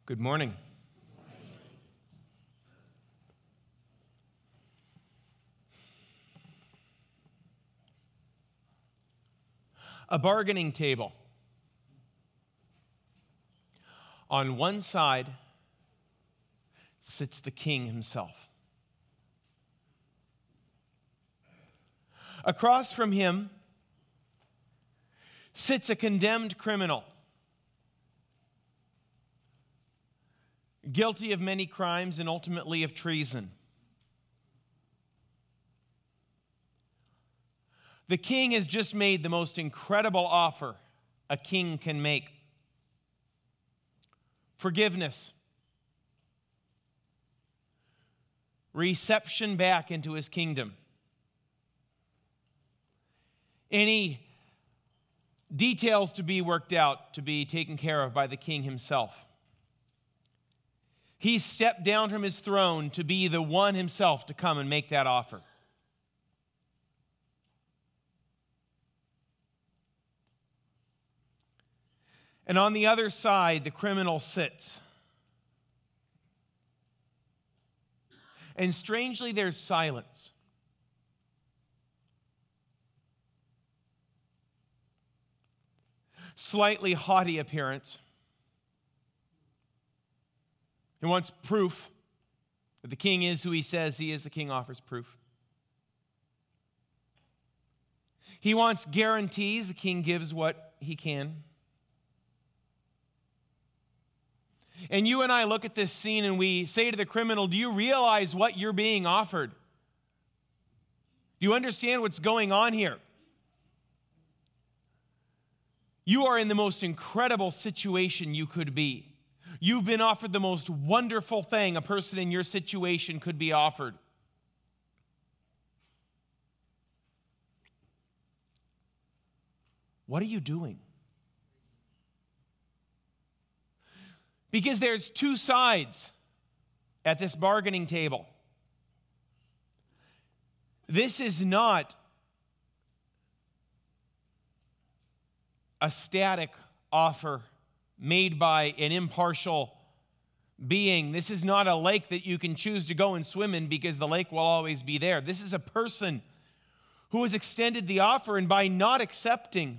Good morning. A bargaining table. On one side sits the king himself. Across from him sits a condemned criminal, guilty of many crimes and ultimately of treason. The king has just made the most incredible offer a king can make. Forgiveness. Reception back into his kingdom. Any details to be worked out, to be taken care of by the king himself. He stepped down from his throne to be the one himself to come and make that offer. And on the other side, the criminal sits. And strangely, there's silence. Slightly haughty appearance. He wants proof that the king is who he says he is. The king offers proof. He wants guarantees. The king gives what he can. And you and I look at this scene and we say to the criminal, do you realize what you're being offered? Do you understand what's going on here? You are in the most incredible situation you could be. You've been offered the most wonderful thing a person in your situation could be offered. What are you doing? Because there's two sides at this bargaining table. This is not a static offer made by an impartial being. This is not a lake that you can choose to go and swim in because the lake will always be there. This is a person who has extended the offer, and by not accepting,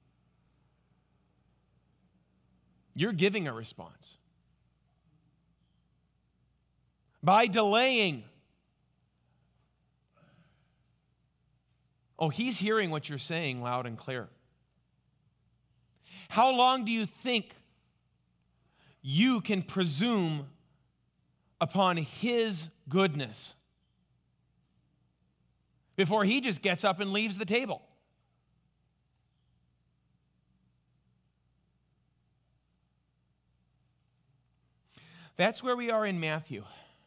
you're giving a response. By delaying, he's hearing what you're saying loud and clear. How long do you think you can presume upon his goodness before he just gets up and leaves the table? That's where we are in Matthew.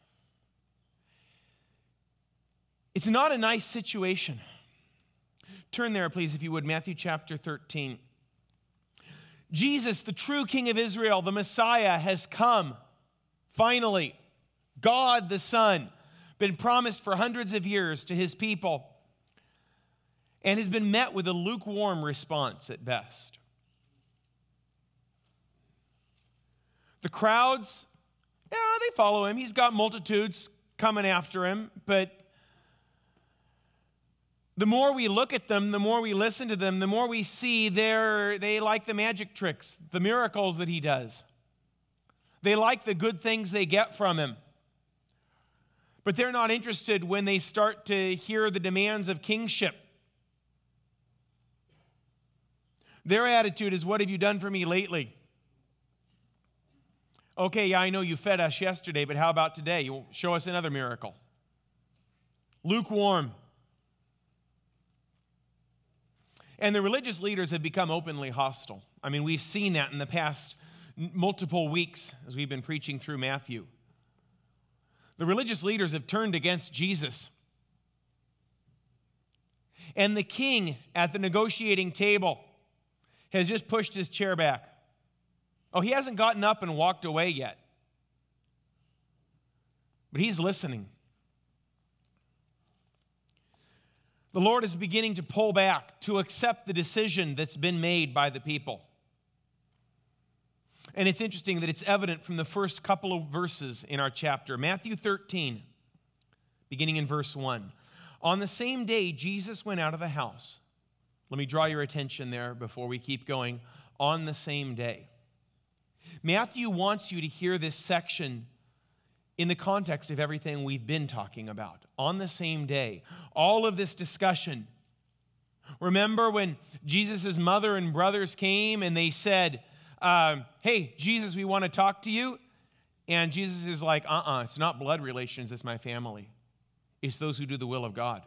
It's not a nice situation. Turn there, please, if you would, Matthew chapter 13. Jesus, the true King of Israel, the Messiah, has come. Finally, God the Son, been promised for hundreds of years to his people, and has been met with a lukewarm response at best. The crowds, they follow him. He's got multitudes coming after him, but the more we look at them, the more we listen to them, the more we see they like the magic tricks, the miracles that he does. They like the good things they get from him. But they're not interested when they start to hear the demands of kingship. Their attitude is, what have you done for me lately? Okay, yeah, I know you fed us yesterday, but how about today? You show us another miracle. Lukewarm. And the religious leaders have become openly hostile. I mean, we've seen that in the past multiple weeks as we've been preaching through Matthew. The religious leaders have turned against Jesus. And the king at the negotiating table has just pushed his chair back. He hasn't gotten up and walked away yet. But he's listening. The Lord is beginning to pull back, to accept the decision that's been made by the people. And it's interesting that it's evident from the first couple of verses in our chapter. Matthew 13, beginning in verse 1. On the same day, Jesus went out of the house. Let me draw your attention there before we keep going. On the same day. Matthew wants you to hear this section in the context of everything we've been talking about. On the same day. All of this discussion. Remember when Jesus' mother and brothers came and they said, hey, Jesus, we want to talk to you. And Jesus is like, it's not blood relations, it's my family. It's those who do the will of God.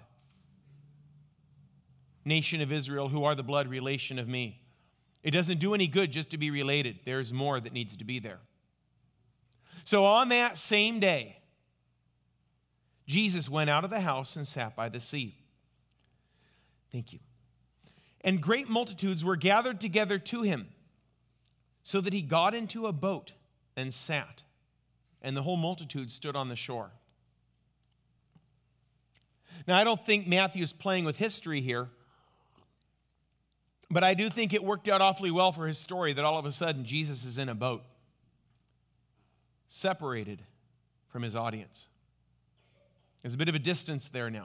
Nation of Israel, who are the blood relation of me. It doesn't do any good just to be related. There's more that needs to be there. So on that same day, Jesus went out of the house and sat by the sea. Thank you. And great multitudes were gathered together to him, so that he got into a boat and sat, and the whole multitude stood on the shore. Now, I don't think Matthew's playing with history here, but I do think it worked out awfully well for his story that all of a sudden Jesus is in a boat, separated from his audience. There's a bit of a distance there now.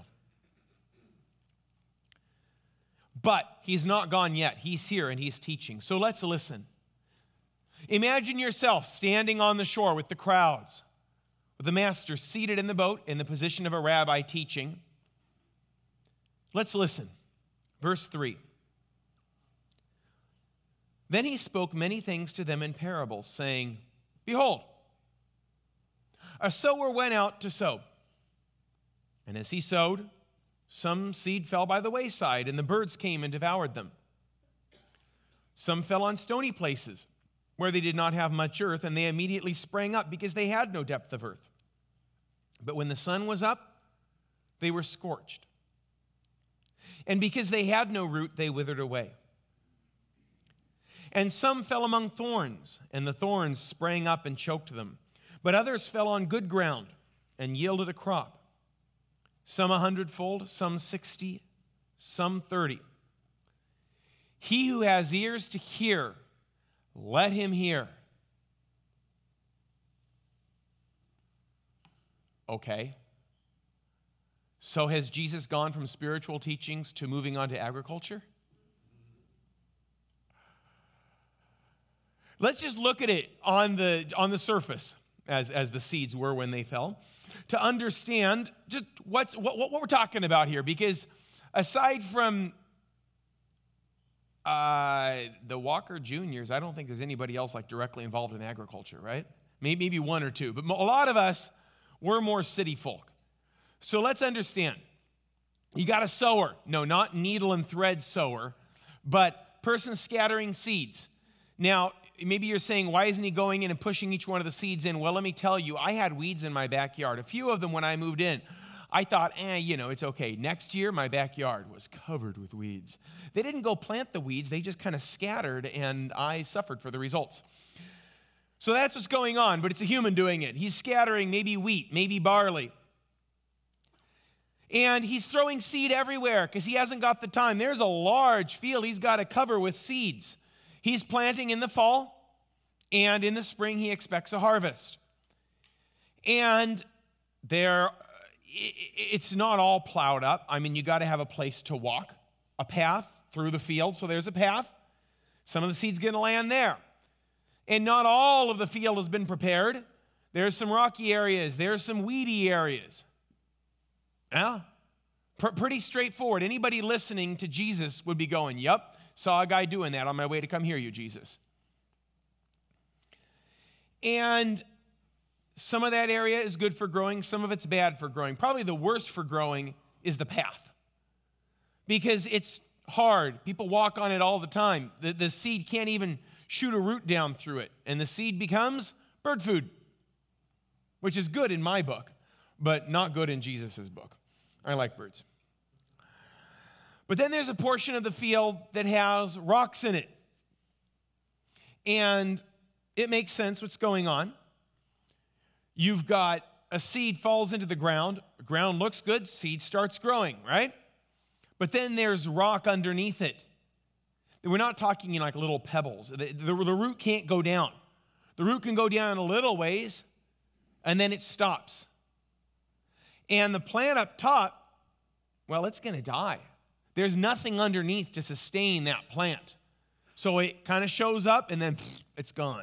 But he's not gone yet. He's here and he's teaching. So let's listen. Imagine yourself standing on the shore with the crowds, with the master seated in the boat in the position of a rabbi teaching. Let's listen. Verse 3. Then he spoke many things to them in parables, saying, Behold, a sower went out to sow. And as he sowed, some seed fell by the wayside, and the birds came and devoured them. Some fell on stony places, where they did not have much earth, and they immediately sprang up because they had no depth of earth. But when the sun was up, they were scorched. And because they had no root, they withered away. And some fell among thorns, and the thorns sprang up and choked them. But others fell on good ground and yielded a crop. Some 100-fold, some 60, some 30. He who has ears to hear, let him hear. Okay. So has Jesus gone from spiritual teachings to moving on to agriculture? Let's just look at it on the surface, as the seeds were when they fell, to understand just what we're talking about here. Because aside from the Walker Juniors, I don't think there's anybody else like directly involved in agriculture, right? Maybe one or two. But a lot of us, we're more city folk. So let's understand. You got a sower. No, not needle and thread sower, but person scattering seeds. Now, maybe you're saying, why isn't he going in and pushing each one of the seeds in? Well, let me tell you, I had weeds in my backyard. A few of them when I moved in. I thought, it's okay. Next year, my backyard was covered with weeds. They didn't go plant the weeds. They just kind of scattered, and I suffered for the results. So that's what's going on, but it's a human doing it. He's scattering maybe wheat, maybe barley. And he's throwing seed everywhere because he hasn't got the time. There's a large field he's got to cover with seeds. He's planting in the fall, and in the spring he expects a harvest. And it's not all plowed up. I mean, you got to have a place to walk, a path through the field. So there's a path. Some of the seed's going to land there. And not all of the field has been prepared. There's some rocky areas. There's some weedy areas. Yeah, pretty straightforward. Anybody listening to Jesus would be going, yep, saw a guy doing that on my way to come hear you, Jesus. And some of that area is good for growing. Some of it's bad for growing. Probably the worst for growing is the path because it's hard. People walk on it all the time. The seed can't even shoot a root down through it. And the seed becomes bird food, which is good in my book, but not good in Jesus' book. I like birds. But then there's a portion of the field that has rocks in it. And it makes sense what's going on. You've got a seed falls into the ground looks good, seed starts growing, right? But then there's rock underneath it. We're not talking like little pebbles. The root can't go down. The root can go down a little ways, and then it stops. And the plant up top, well, it's going to die. There's nothing underneath to sustain that plant. So it kind of shows up, and then it's gone.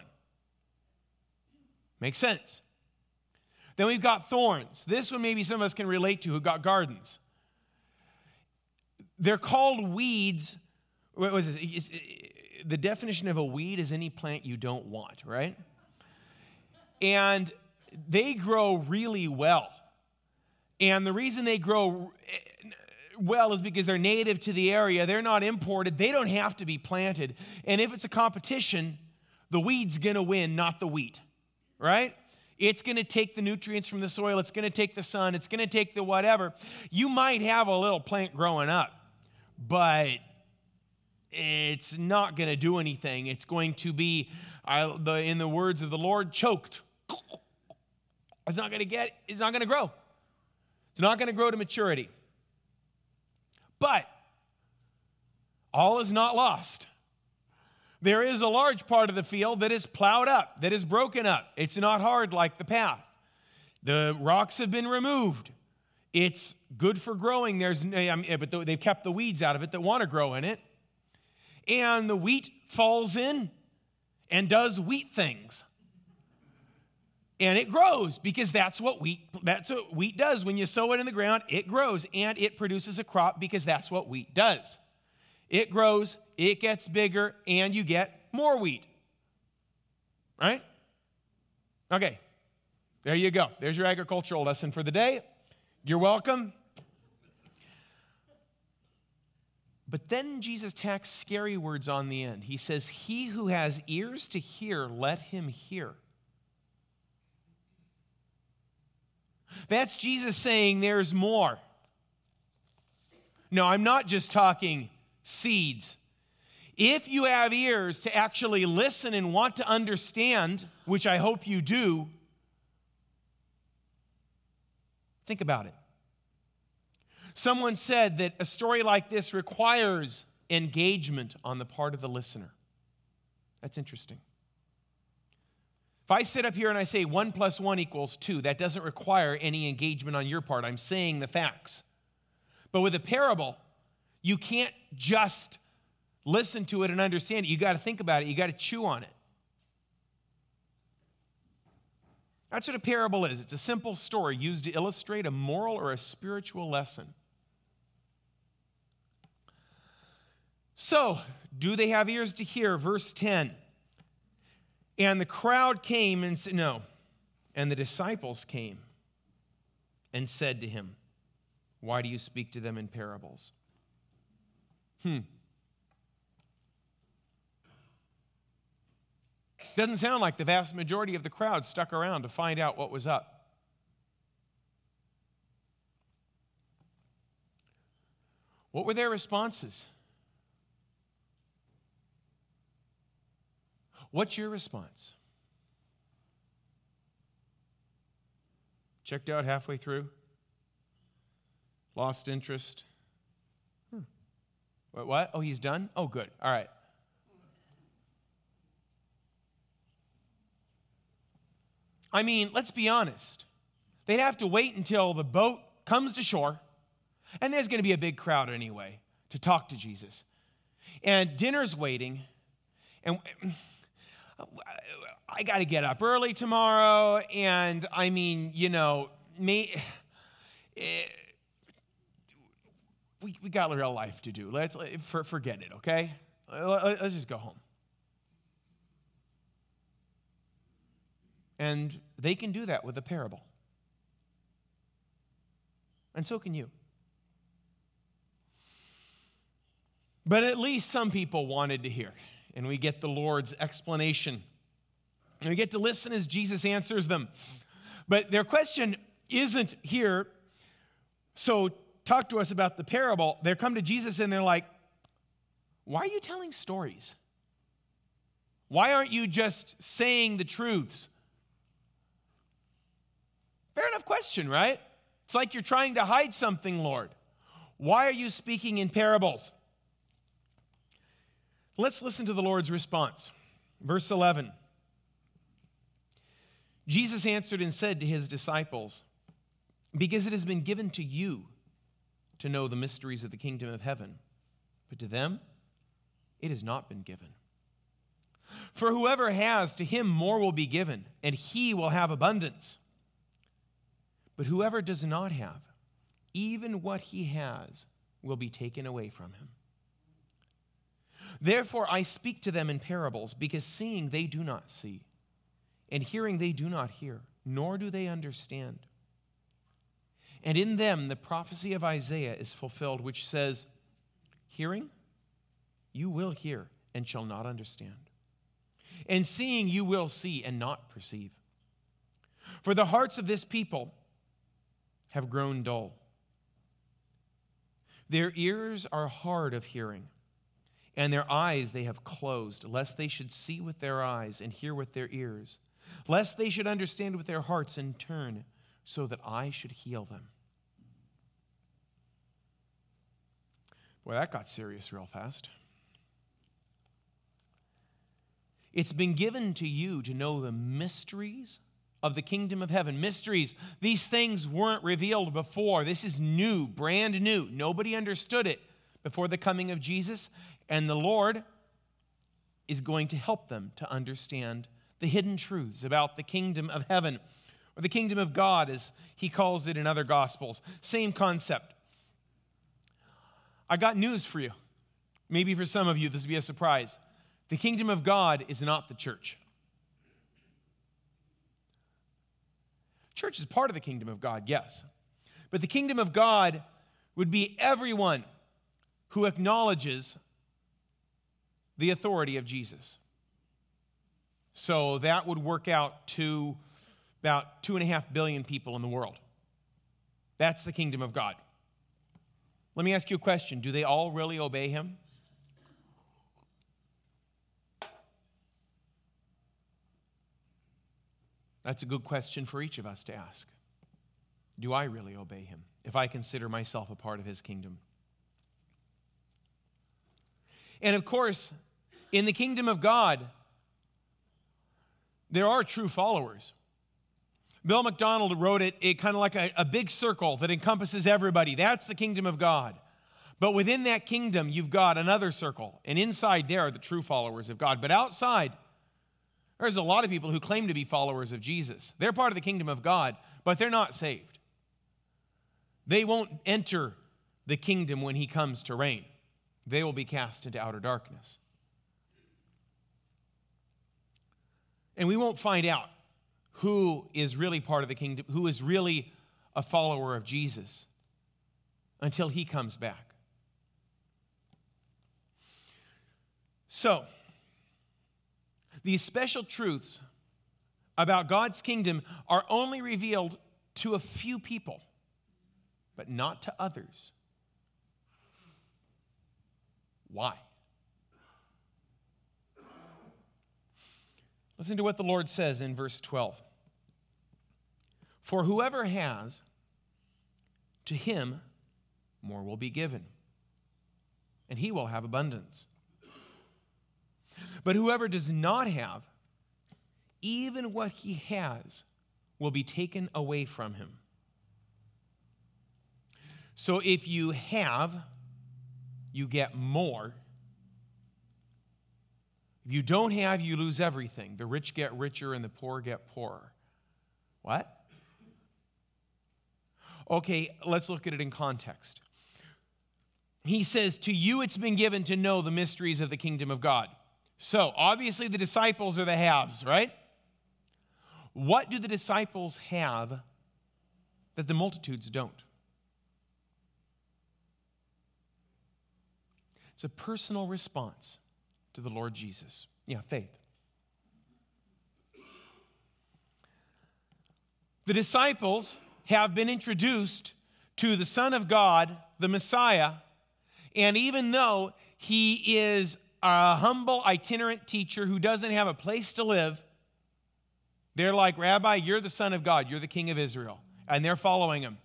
Makes sense. Then we've got thorns. This one maybe some of us can relate to who got gardens. They're called weeds. What was this? The definition of a weed is any plant you don't want, right? And they grow really well. And the reason they grow well is because they're native to the area. They're not imported. They don't have to be planted. And if it's a competition, the weed's going to win, not the wheat, right? It's going to take the nutrients from the soil. It's going to take the sun. It's going to take the whatever. You might have a little plant growing up, but it's not going to do anything. It's going to be, in the words of the Lord, choked. It's not going to grow. It's not going to grow to maturity. But all is not lost. There is a large part of the field that is plowed up, that is broken up. It's not hard like the path. The rocks have been removed. It's good for growing. But they've kept the weeds out of it that want to grow in it. And the wheat falls in and does wheat things. And it grows because that's what wheat does. When you sow it in the ground, it grows and it produces a crop because that's what wheat does. It grows, it gets bigger, and you get more wheat. Right? Okay. There you go. There's your agricultural lesson for the day. You're welcome. But then Jesus tacks scary words on the end. He says, "He who has ears to hear, let him hear." That's Jesus saying there's more. No, I'm not just talking seeds. If you have ears to actually listen and want to understand, which I hope you do, think about it. Someone said that a story like this requires engagement on the part of the listener. That's interesting. If I sit up here and I say 1 + 1 = 2, that doesn't require any engagement on your part. I'm saying the facts. But with a parable, you can't just listen to it and understand it. You got to think about it. You got to chew on it. That's what a parable is. It's a simple story used to illustrate a moral or a spiritual lesson. So, do they have ears to hear? Verse 10. And the crowd came and said, no. And the disciples came and said to him, "Why do you speak to them in parables?" Doesn't sound like the vast majority of the crowd stuck around to find out what was up. What were their responses? What's your response? Checked out halfway through? Lost interest? What? Oh, he's done? Oh, good. All right. I mean, let's be honest. They'd have to wait until the boat comes to shore, and there's going to be a big crowd anyway to talk to Jesus. And dinner's waiting, and I got to get up early tomorrow, and I mean, we got real life to do. Forget it, okay? Let's just go home. And they can do that with a parable. And so can you. But at least some people wanted to hear. And we get the Lord's explanation. And we get to listen as Jesus answers them. But their question isn't here, so talk to us about the parable. They come to Jesus and they're like, "Why are you telling stories? Why aren't you just saying the truths?" Fair enough question, right? It's like you're trying to hide something, Lord. Why are you speaking in parables? Let's listen to the Lord's response. Verse 11. Jesus answered and said to his disciples, "Because it has been given to you to know the mysteries of the kingdom of heaven, but to them it has not been given. For whoever has, to him more will be given, and he will have abundance. But whoever does not have, even what he has will be taken away from him. Therefore I speak to them in parables, because seeing they do not see, and hearing they do not hear, nor do they understand. And in them the prophecy of Isaiah is fulfilled, which says, hearing, you will hear and shall not understand. And seeing, you will see and not perceive. For the hearts of this people have grown dull. Their ears are hard of hearing, and their eyes they have closed, lest they should see with their eyes and hear with their ears, lest they should understand with their hearts and turn, so that I should heal them." Boy, that got serious real fast. It's been given to you to know the mysteries of the kingdom of heaven. Mysteries. These things weren't revealed before. This is new, brand new. Nobody understood it before the coming of Jesus, and the Lord is going to help them to understand the hidden truths about the kingdom of heaven, or the kingdom of God, as he calls it in other gospels. Same concept. I got news for you. Maybe for some of you this will be a surprise. The kingdom of God is not the church. Church is part of the kingdom of God, yes. But the kingdom of God would be everyone who acknowledges the authority of Jesus. So that would work out to about 2.5 billion people in the world. That's the kingdom of God. Let me ask you a question. Do they all really obey him? That's a good question for each of us to ask. Do I really obey him if I consider myself a part of his kingdom? And of course, in the kingdom of God, there are true followers. Bill McDonald wrote it kind of like a big circle that encompasses everybody. That's the kingdom of God. But within that kingdom, you've got another circle. And inside there are the true followers of God. But outside, there's a lot of people who claim to be followers of Jesus. They're part of the kingdom of God, but they're not saved. They won't enter the kingdom when he comes to reign. They will be cast into outer darkness. And we won't find out who is really part of the kingdom, who is really a follower of Jesus, until he comes back. So, these special truths about God's kingdom are only revealed to a few people, but not to others. Why? Listen to what the Lord says in verse 12. For whoever has, to him more will be given, and he will have abundance. But whoever does not have, even what he has will be taken away from him. So if you have, you get more. If you don't have, you lose everything. The rich get richer and the poor get poorer. What? Okay, let's look at it in context. He says, to you it's been given to know the mysteries of the kingdom of God. So, obviously the disciples are the haves, right? What do the disciples have that the multitudes don't? It's a personal response to the Lord Jesus. Yeah, faith. The disciples have been introduced to the Son of God, the Messiah, and even though he is a humble itinerant teacher who doesn't have a place to live, they're like, Rabbi, you're the Son of God, you're the King of Israel, and they're following him.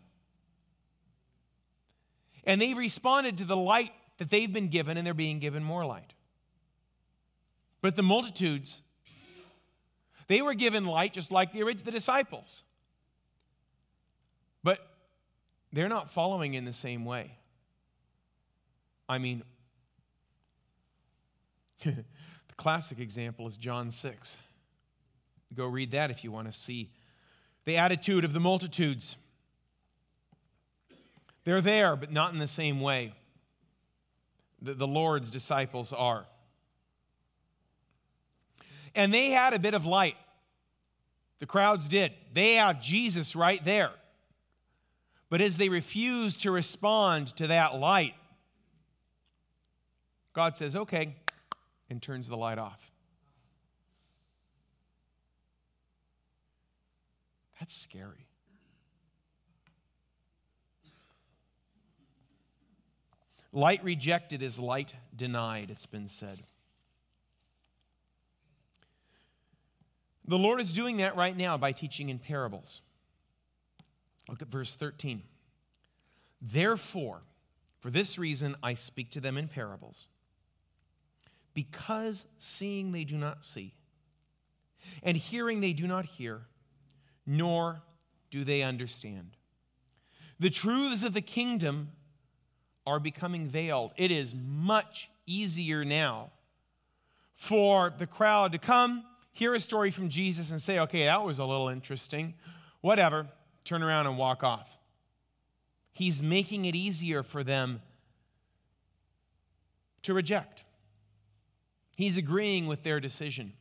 And they responded to the light that they've been given, and they're being given more light. But the multitudes, They were given light just like the disciples. But they're not following in the same way. I mean, the classic example is John 6. Go read that if you want to see the attitude of the multitudes. They're there, but not in the same way the Lord's disciples are. And they had a bit of light. The crowds did. They had Jesus right there. But as they refused to respond to that light, God says, okay, and turns the light off. That's scary. Light rejected is light denied, it's been said. The Lord is doing that right now by teaching in parables. Look at verse 13. Therefore, for this reason I speak to them in parables, because seeing they do not see, and hearing they do not hear, nor do they understand. The truths of the kingdom are becoming veiled. It is much easier now for the crowd to come, hear a story from Jesus and say, okay, that was a little interesting, whatever, turn around and walk off. He's making it easier for them to reject. He's agreeing with their decision.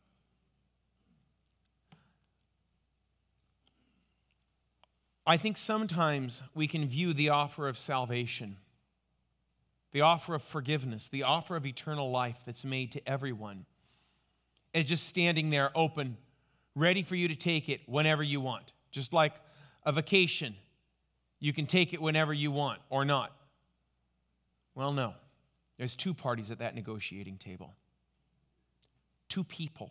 I think sometimes we can view the offer of salvation, the offer of forgiveness, the offer of eternal life that's made to everyone, as just standing there open, ready for you to take it whenever you want. Just like a vacation, you can take it whenever you want or not. Well, no. There's two parties at that negotiating table. Two people.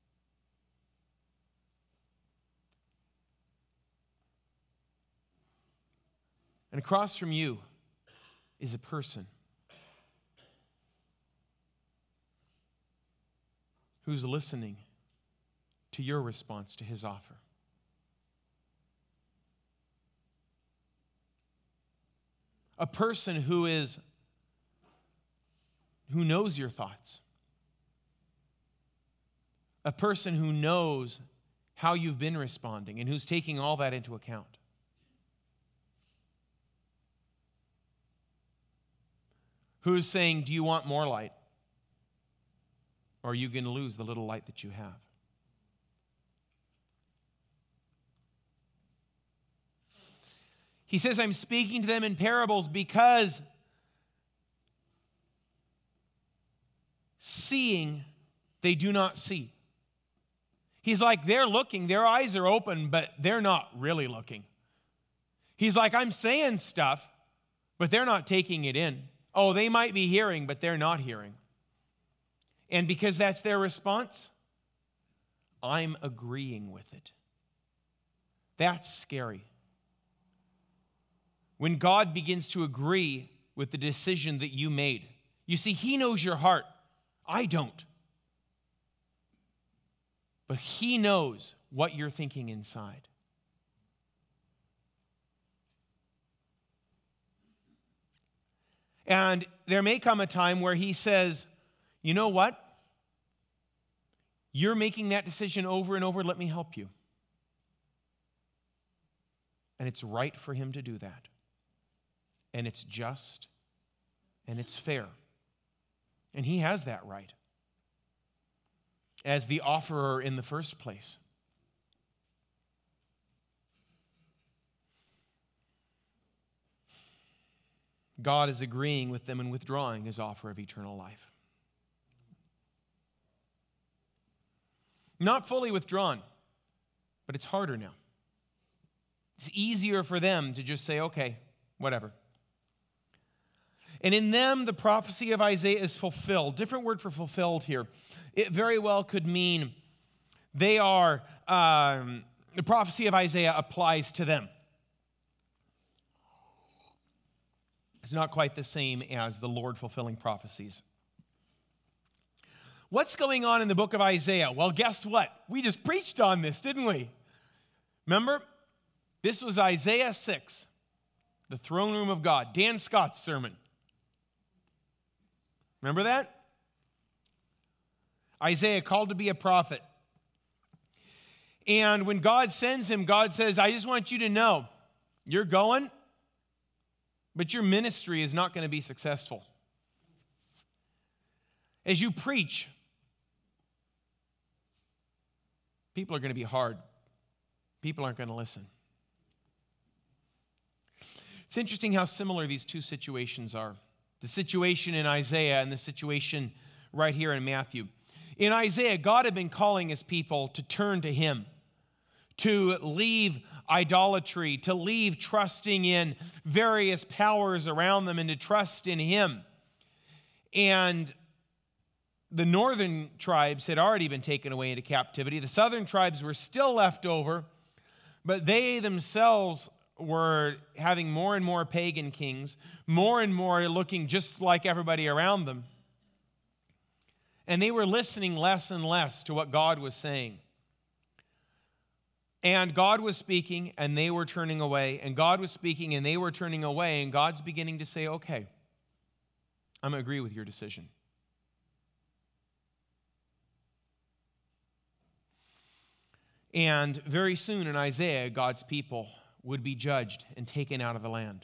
And across from you is a person who's listening to your response to his offer. A person who knows your thoughts. A person who knows how you've been responding and who's taking all that into account. Who's saying, do you want more light? Or are you going to lose the little light that you have? He says, I'm speaking to them in parables because seeing, they do not see. He's like, they're looking, their eyes are open, but they're not really looking. He's like, I'm saying stuff, but they're not taking it in. Oh, they might be hearing, but they're not hearing. And because that's their response, I'm agreeing with it. That's scary. When God begins to agree with the decision that you made. You see, He knows your heart. I don't. But He knows what you're thinking inside. And there may come a time where He says, you know what? You're making that decision over and over. Let me help you. And it's right for Him to do that. And it's just. And it's fair. And He has that right as the offerer in the first place. God is agreeing with them and withdrawing His offer of eternal life. Not fully withdrawn, but it's harder now. It's easier for them to just say, okay, whatever. And in them, the prophecy of Isaiah is fulfilled. Different word for fulfilled here. It very well could mean they are, the prophecy of Isaiah applies to them. It's not quite the same as the Lord fulfilling prophecies. What's going on in the book of Isaiah? Well, guess what? We just preached on this, didn't we? Remember? This was Isaiah 6, the throne room of God, Dan Scott's sermon. Remember that? Isaiah called to be a prophet. And when God sends him, God says, I just want you to know, you're going, but your ministry is not going to be successful. As you preach, people are going to be hard. People aren't going to listen. It's interesting how similar these two situations are. The situation in Isaiah and the situation right here in Matthew. In Isaiah, God had been calling his people to turn to him, to leave idolatry, to leave trusting in various powers around them and to trust in him. And the northern tribes had already been taken away into captivity. The southern tribes were still left over, but they themselves were having more and more pagan kings, more and more looking just like everybody around them. And they were listening less and less to what God was saying. And God was speaking, and they were turning away. And God was speaking, and they were turning away. And God's beginning to say, okay, I'm going to agree with your decision. And very soon in Isaiah, God's people would be judged and taken out of the land.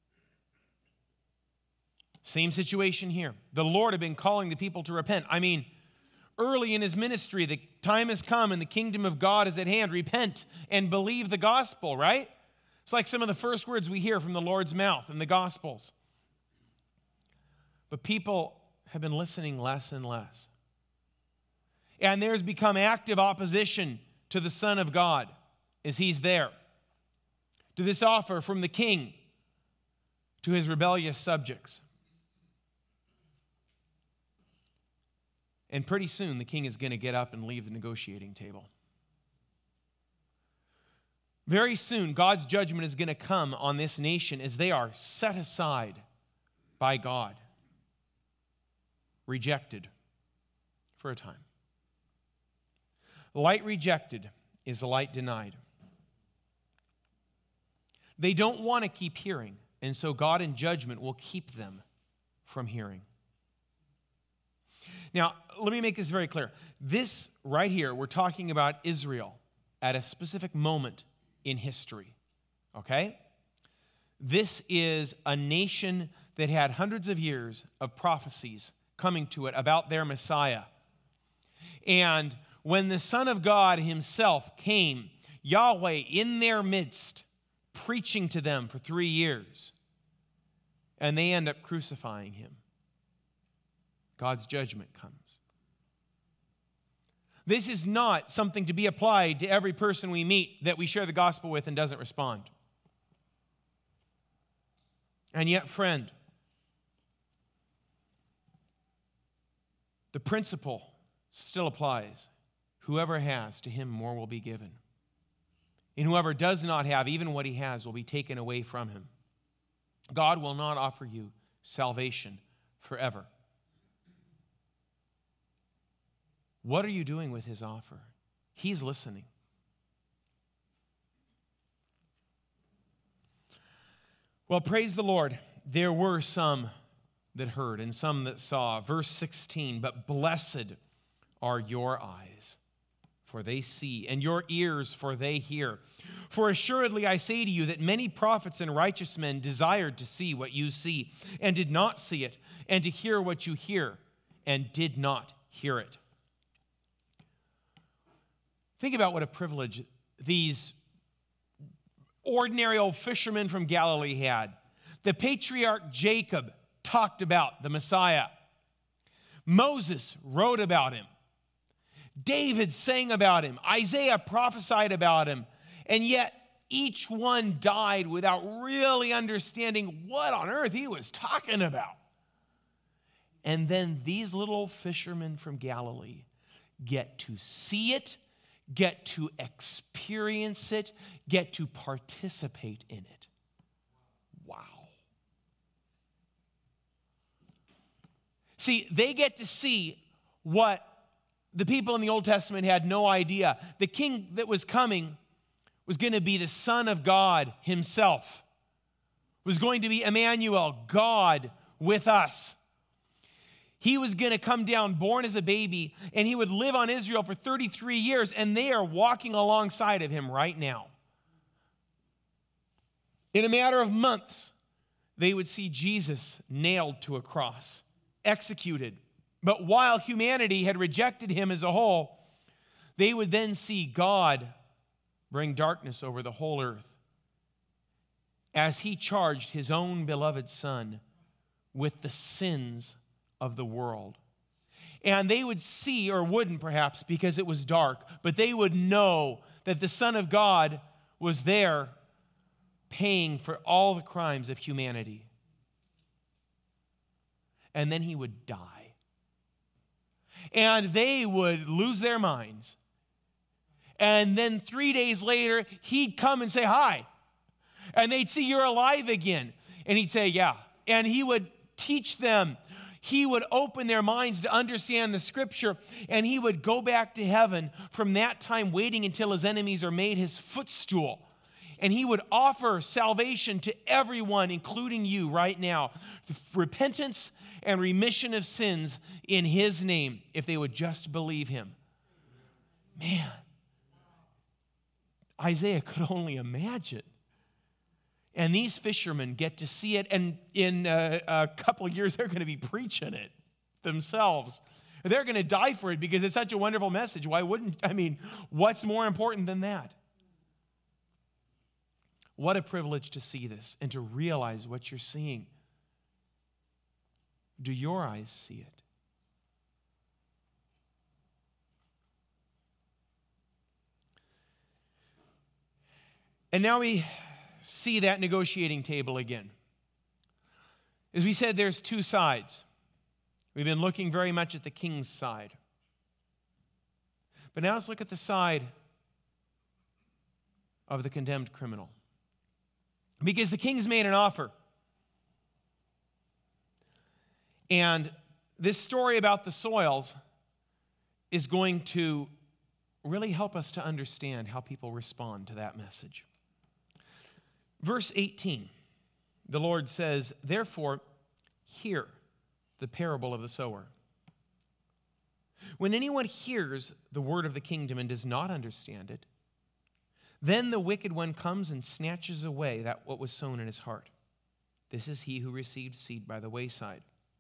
Same situation here. The Lord had been calling the people to repent. I mean, early in his ministry, the time has come and the kingdom of God is at hand. Repent and believe the gospel, right? It's like some of the first words we hear from the Lord's mouth in the Gospels. But people have been listening less and less. And there's become active opposition to the Son of God as he's there, to this offer from the king to his rebellious subjects. And pretty soon the king is going to get up and leave the negotiating table. Very soon God's judgment is going to come on this nation as they are set aside by God, rejected for a time. Light rejected is the light denied. They don't want to keep hearing, and so God in judgment will keep them from hearing. Now, let me make this very clear. This right here, we're talking about Israel at a specific moment in history, okay? This is a nation that had hundreds of years of prophecies coming to it about their Messiah. And when the Son of God himself came, Yahweh in their midst, preaching to them for 3 years, and they end up crucifying him. God's judgment comes. This is not something to be applied to every person we meet that we share the gospel with and doesn't respond. And yet, friend, the principle still applies. Whoever has, to him more will be given. And whoever does not have, even what he has, will be taken away from him. God will not offer you salvation forever. What are you doing with his offer? He's listening. Well, praise the Lord. There were some that heard and some that saw. Verse 16, but blessed are your eyes, for they see, and your ears, for they hear. For assuredly I say to you that many prophets and righteous men desired to see what you see, and did not see it, and to hear what you hear, and did not hear it. Think about what a privilege these ordinary old fishermen from Galilee had. The patriarch Jacob talked about the Messiah. Moses wrote about him. David sang about him. Isaiah prophesied about him. And yet each one died without really understanding what on earth he was talking about. And then these little fishermen from Galilee get to see it, get to experience it, get to participate in it. Wow. See, they get to see what The people in the Old Testament had no idea. The king that was coming was going to be the Son of God himself. Was going to be Emmanuel, God with us. He was going to come down, born as a baby, and he would live on Israel for 33 years, and they are walking alongside of him right now. In a matter of months, they would see Jesus nailed to a cross, executed. But while humanity had rejected him as a whole, they would then see God bring darkness over the whole earth as he charged his own beloved Son with the sins of the world. And they would see, or wouldn't perhaps because it was dark, but they would know that the Son of God was there paying for all the crimes of humanity. And then he would die. And they would lose their minds. And then 3 days later, he'd come and say, hi. And they'd see, you're alive again. And he'd say, yeah. And he would teach them. He would open their minds to understand the scripture. And he would go back to heaven from that time, waiting until his enemies are made his footstool. And he would offer salvation to everyone, including you right now. Repentance and remission of sins in his name, if they would just believe him. Man, Isaiah could only imagine. And these fishermen get to see it, and in a couple of years, they're going to be preaching it themselves. They're going to die for it because it's such a wonderful message. Why wouldn't, what's more important than that? What a privilege to see this and to realize what you're seeing. Do your eyes see it? And now we see that negotiating table again. As we said, there's two sides. We've been looking very much at the king's side. But now let's look at the side of the condemned criminal. Because the king's made an offer. And this story about the soils is going to really help us to understand how people respond to that message. Verse 18, the Lord says, therefore, hear the parable of the sower. When anyone hears the word of the kingdom and does not understand it, then the wicked one comes and snatches away that what was sown in his heart. This is he who received seed by the wayside.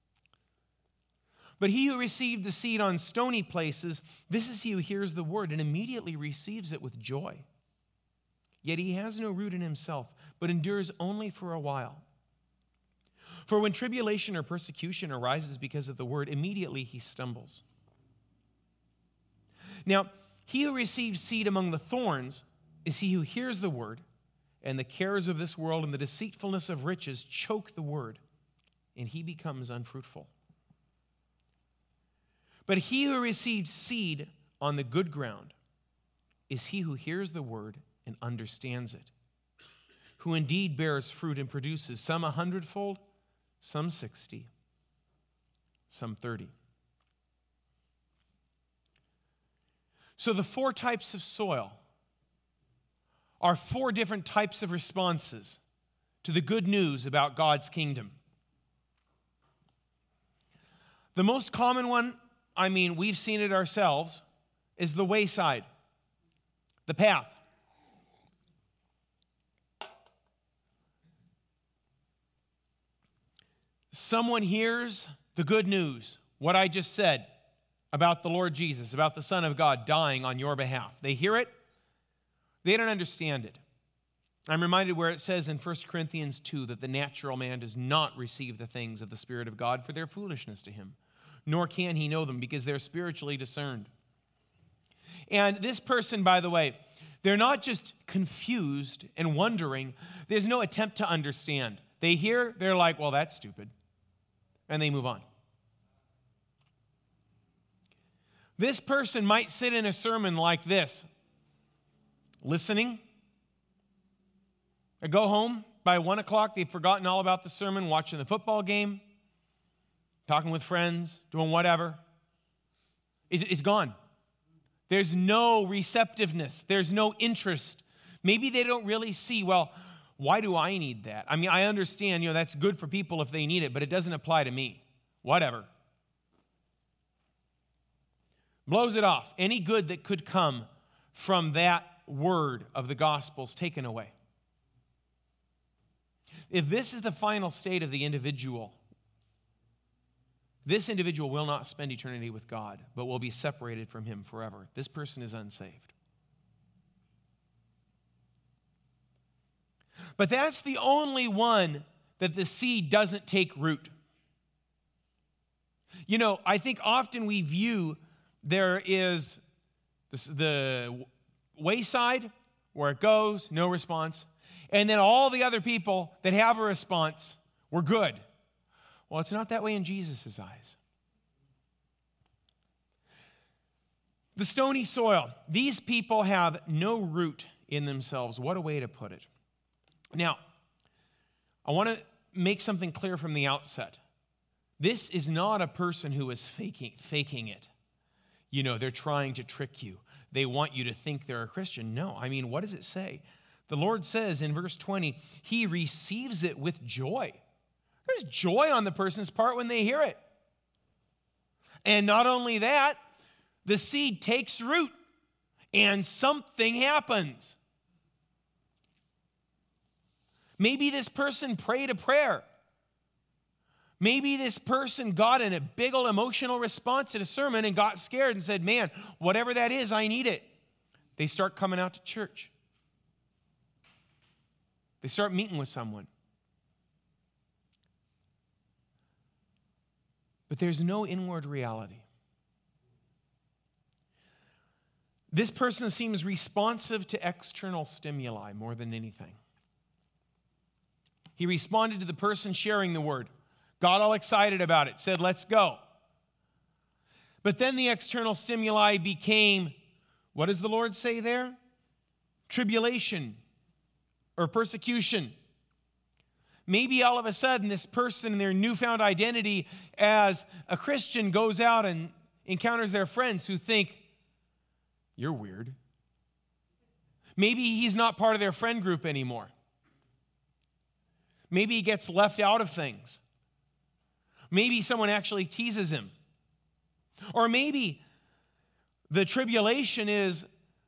But he who received the seed on stony places, this is he who hears the word and immediately receives it with joy. Yet he has no root in himself, but endures only for a while. For when tribulation or persecution arises because of the word, immediately he stumbles. Now, he who receives seed among the thorns is he who hears the word, and the cares of this world and the deceitfulness of riches choke the word, and he becomes unfruitful. But he who receives seed on the good ground is he who hears the word and understands it, who indeed bears fruit and produces some 100-fold, some 60, some 30. So the 4 types of soil are 4 different types of responses to the good news about God's kingdom. The most common one, we've seen it ourselves, is the wayside, the path. Someone hears the good news, what I just said about the Lord Jesus, about the Son of God dying on your behalf. They hear it, they don't understand it. I'm reminded where it says in 1 Corinthians 2 that the natural man does not receive the things of the Spirit of God, for their foolishness to him, nor can he know them because they're spiritually discerned. And this person, by the way, they're not just confused and wondering. There's no attempt to understand. They hear, they're like, well, that's stupid. And they move on. This person might sit in a sermon like this, listening. They go home by 1 o'clock, they've forgotten all about the sermon, watching the football game, talking with friends, doing whatever. It's gone. There's no receptiveness. There's no interest. Maybe they don't really see, well, why do I need that? I mean, I understand, that's good for people if they need it, but it doesn't apply to me. Whatever. Blows it off. Any good that could come from that word of the gospel is taken away. If this is the final state of the individual, this individual will not spend eternity with God, but will be separated from him forever. This person is unsaved. But that's the only one that the seed doesn't take root. I think often we view there is the wayside where it goes, no response, and then all the other people that have a response were good. Well, it's not that way in Jesus' eyes. The stony soil. These people have no root in themselves. What a way to put it. Now, I want to make something clear from the outset. This is not a person who is faking it. They're trying to trick you. They want you to think they're a Christian. No, what does it say? The Lord says in verse 20, he receives it with joy. There's joy on the person's part when they hear it. And not only that, the seed takes root and something happens. Maybe this person prayed a prayer. Maybe this person got in a big old emotional response at a sermon and got scared and said, man, whatever that is, I need it. They start coming out to church. They start meeting with someone. But there's no inward reality. This person seems responsive to external stimuli more than anything. He responded to the person sharing the word. Got all excited about it, said, let's go. But then the external stimuli became, what does the Lord say there? Tribulation or persecution. Maybe all of a sudden this person in their newfound identity as a Christian goes out and encounters their friends who think, you're weird. Maybe he's not part of their friend group anymore. Maybe he gets left out of things. Maybe someone actually teases him. Or maybe the tribulation is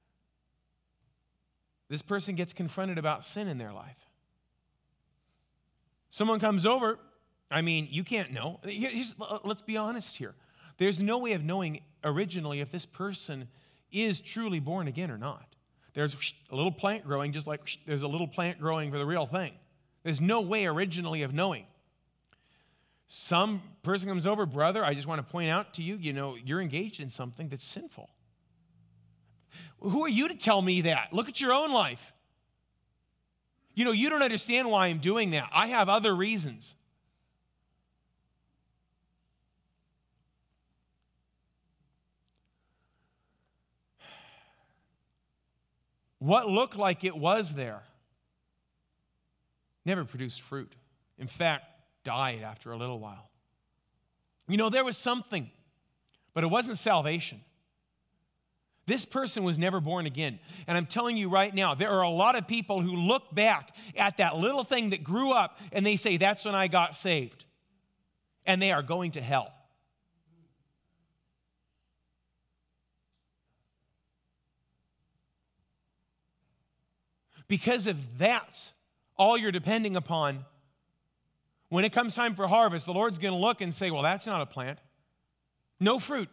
this person gets confronted about sin in their life. Someone comes over, you can't know. Let's be honest here. There's no way of knowing originally if this person is truly born again or not. There's a little plant growing just like there's a little plant growing for the real thing. There's no way originally of knowing. Some person comes over, brother, I just want to point out to you, you're engaged in something that's sinful. Who are you to tell me that? Look at your own life. You don't understand why I'm doing that. I have other reasons. What looked like it was there never produced fruit. In fact, died after a little while. There was something, but it wasn't salvation. This person was never born again. And I'm telling you right now, there are a lot of people who look back at that little thing that grew up and they say, that's when I got saved. And they are going to hell. Because if that's all you're depending upon, when it comes time for harvest, the Lord's going to look and say, well, that's not a plant. No fruit.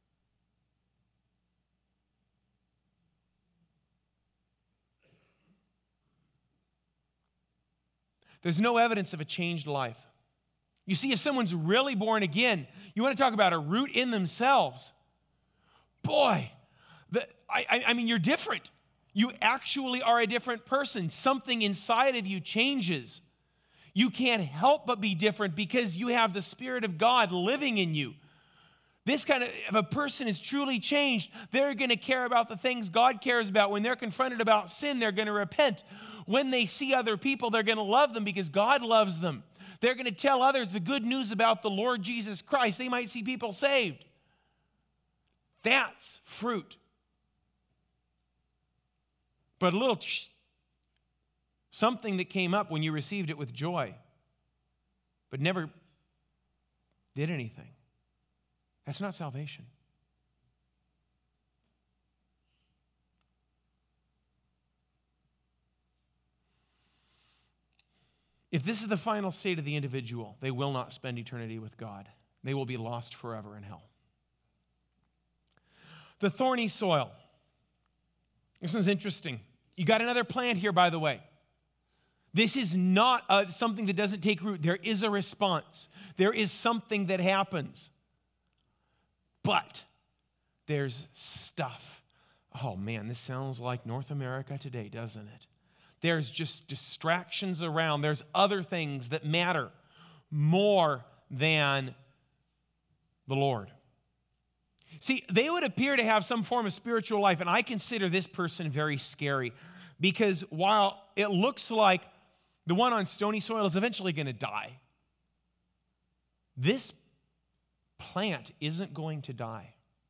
There's no evidence of a changed life. You see, if someone's really born again, you want to talk about a root in themselves. Boy, you're different. You actually are a different person. Something inside of you changes. You can't help but be different because you have the Spirit of God living in you. This kind of, if a person is truly changed, they're going to care about the things God cares about. When they're confronted about sin, they're going to repent. When they see other people, they're going to love them because God loves them. They're going to tell others the good news about the Lord Jesus Christ. They might see people saved. That's fruit. But a little something that came up when you received it with joy, but never did anything. That's not salvation. If this is the final state of the individual, they will not spend eternity with God. They will be lost forever in hell. The thorny soil. This one's interesting. You got another plant here, by the way. This is not something that doesn't take root. There is a response. There is something that happens. But there's stuff. Oh man, this sounds like North America today, doesn't it? There's just distractions around. There's other things that matter more than the Lord. See, they would appear to have some form of spiritual life, and I consider this person very scary because while it looks like the one on stony soil is eventually going to die, this plant isn't going to die.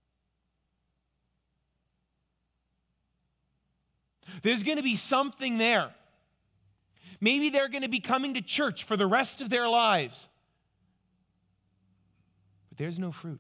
There's going to be something there. Maybe they're going to be coming to church for the rest of their lives, but there's no fruit.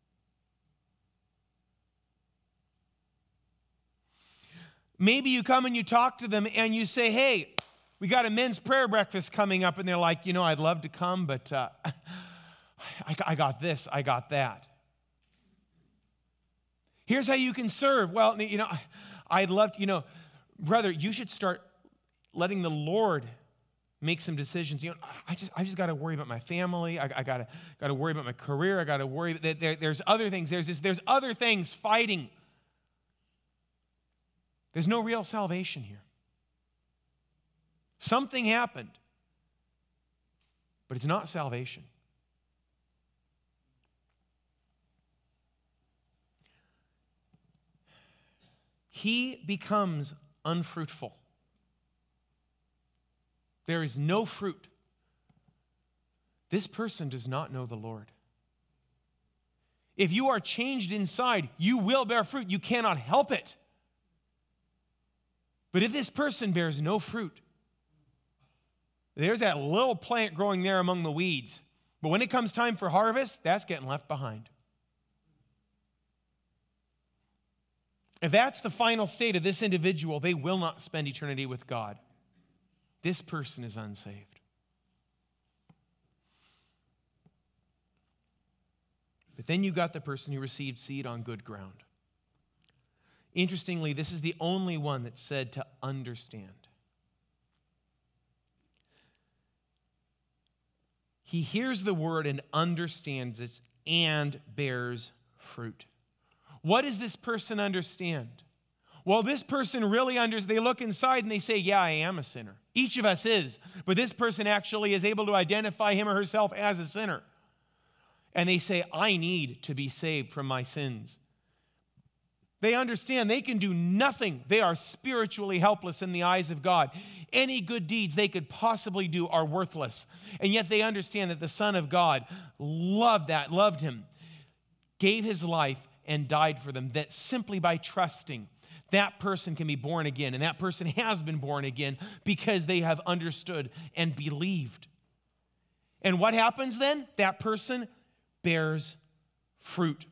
Maybe you come and you talk to them and you say, hey, we got a men's prayer breakfast coming up. And they're like, I'd love to come, but I got this, I got that. Here's how you can serve. Well, I'd love to, brother, you should start letting the Lord make some decisions. I just got to worry about my family. I got to worry about my career. I got to worry that there's other things. There's other things fighting. There's no real salvation here. Something happened, but it's not salvation. He becomes unfruitful. There is no fruit. This person does not know the Lord. If you are changed inside, you will bear fruit. You cannot help it. But if this person bears no fruit, there's that little plant growing there among the weeds. But when it comes time for harvest, that's getting left behind. If that's the final state of this individual, they will not spend eternity with God. This person is unsaved. But then you got the person who received seed on good ground. Interestingly, this is the only one that's said to understand. He hears the word and understands it and bears fruit. What does this person understand? Well, this person really they look inside and they say, yeah, I am a sinner. Each of us is. But this person actually is able to identify him or herself as a sinner. And they say, I need to be saved from my sins. They understand they can do nothing. They are spiritually helpless in the eyes of God. Any good deeds they could possibly do are worthless. And yet they understand that the Son of God loved him, gave his life, and died for them. That simply by trusting, that person can be born again. And that person has been born again because they have understood and believed. And what happens then? That person bears fruit.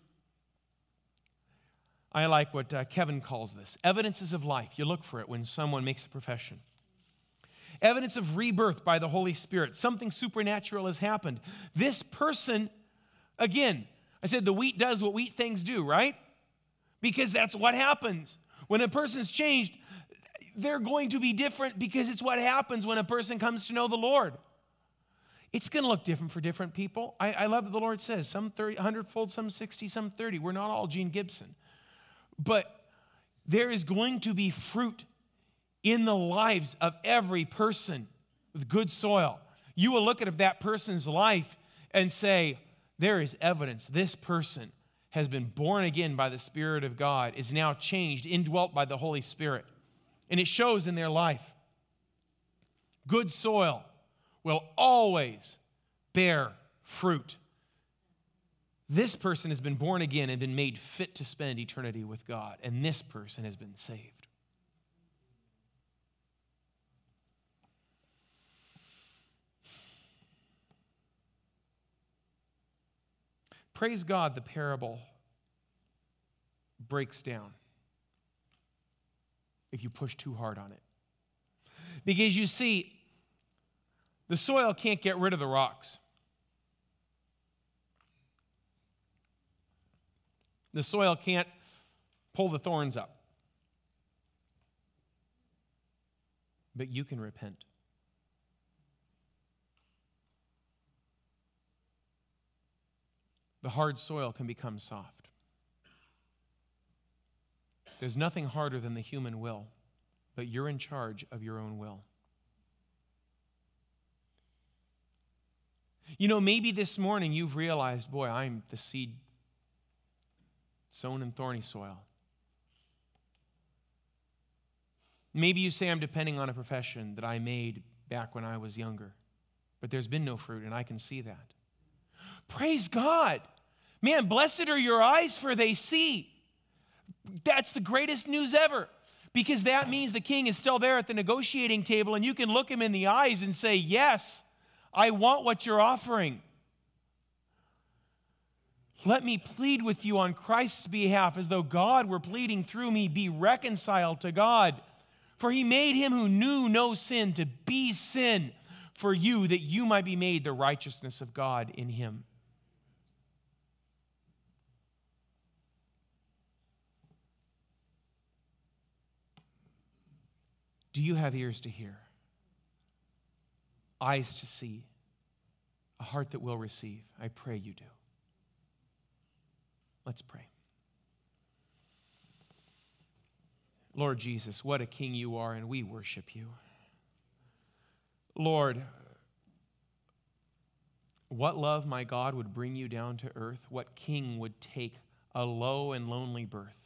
I like what Kevin calls this. Evidences of life. You look for it when someone makes a profession. Evidence of rebirth by the Holy Spirit. Something supernatural has happened. This person, again, I said the wheat does what wheat things do, right? Because that's what happens. When a person's changed, they're going to be different because it's what happens when a person comes to know the Lord. It's going to look different for different people. I love what the Lord says. Some 30, 100-fold, some 60, some 30. We're not all Gene Gibson. But there is going to be fruit in the lives of every person with good soil. You will look at that person's life and say, there is evidence. This person has been born again by the Spirit of God, is now changed, indwelt by the Holy Spirit. And it shows in their life. Good soil will always bear fruit. This person has been born again and been made fit to spend eternity with God, and this person has been saved. Praise God, the parable breaks down if you push too hard on it. Because you see, the soil can't get rid of the rocks. The soil can't pull the thorns up. But you can repent. The hard soil can become soft. There's nothing harder than the human will, but you're in charge of your own will. You know, maybe this morning you've realized, boy, I'm the seed sown in thorny soil. Maybe you say, I'm depending on a profession that I made back when I was younger, but there's been no fruit, and I can see that. Praise God. Man, blessed are your eyes, for they see. That's the greatest news ever, because that means the king is still there at the negotiating table, and you can look him in the eyes and say, yes, I want what you're offering. Let me plead with you on Christ's behalf as though God were pleading through me. Be reconciled to God. For he made him who knew no sin to be sin for you, that you might be made the righteousness of God in him. Do you have ears to hear, eyes to see, a heart that will receive? I pray you do. Let's pray. Lord Jesus, what a king you are, and we worship you. Lord, what love, my God, would bring you down to earth? What king would take a low and lonely birth?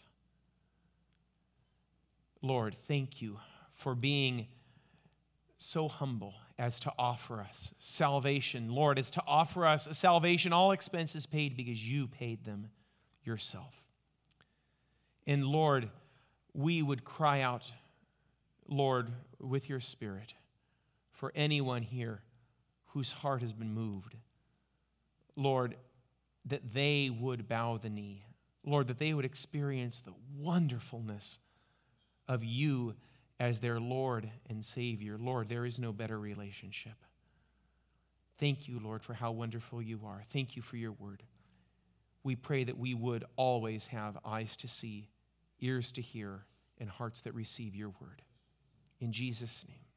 Lord, thank you for being so humble as to offer us salvation. Lord, as to offer us salvation, all expenses paid because you paid them yourself. And Lord, we would cry out, Lord, with your Spirit, for anyone here whose heart has been moved. Lord, that they would bow the knee. Lord, that they would experience the wonderfulness of you as their Lord and Savior. Lord, there is no better relationship. Thank you, Lord, for how wonderful you are. Thank you for your word. We pray that we would always have eyes to see, ears to hear, and hearts that receive your word. In Jesus' name.